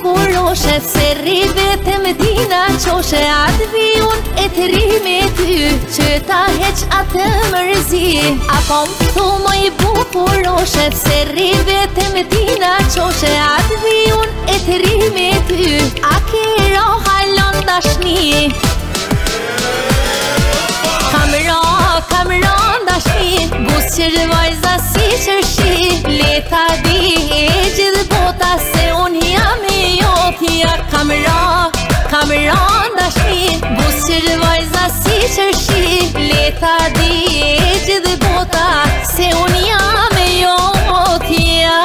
bukuroshe se rrivet e Medina qoshe atë viun e të ri me ty që ta heq atë mërzi. Apo më thu më i bukuroshe se rrivet e Medina qoshe atë viun e të ri me ty a ke halon dashni. Kamera dashni busqër vajza si qërshi leta di e gjithë bota se unë jam e jotja. Kamera dashni busqër vajza si qërshi leta di e gjithë bota se unë jam e jotja.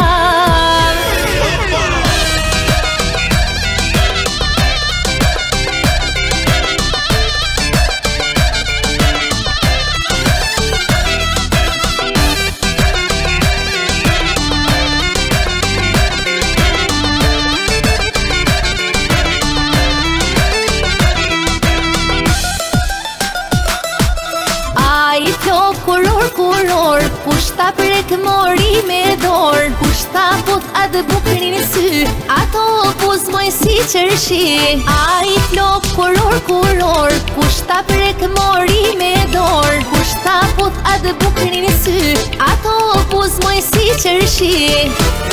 Kuror, kushta prek mori me dor, kushta put atë bukrin e sy, ato buz moj si qërshi. A i flok kuror, kushta prek mori me dor, kushta put atë bukrin e sy, ato buz moj si qërshi.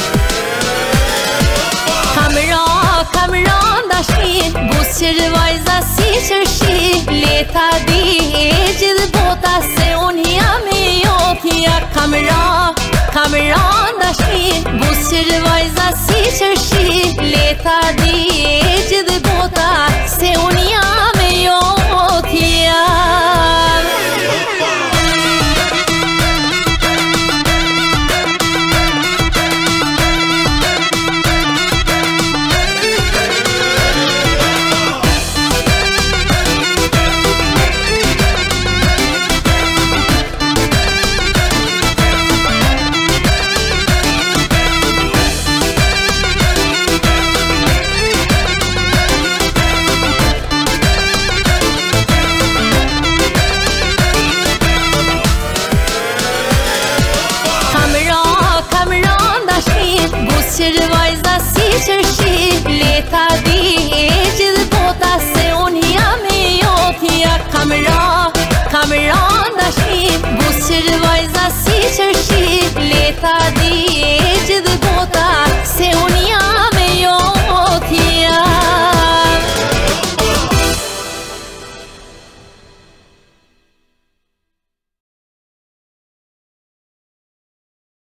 Kamera dashni busqër vajza si qërshi leta di e gjithë bota se unë jam e jotja. Kamera dashni busqër vajza si qërshi leta di e gjithë bota se unë jam e jotja. Busqër vajza si qërshi leta di e gjithë bota se unë jam e jotja. Kamera dashni busqër vajza si qërshi leta di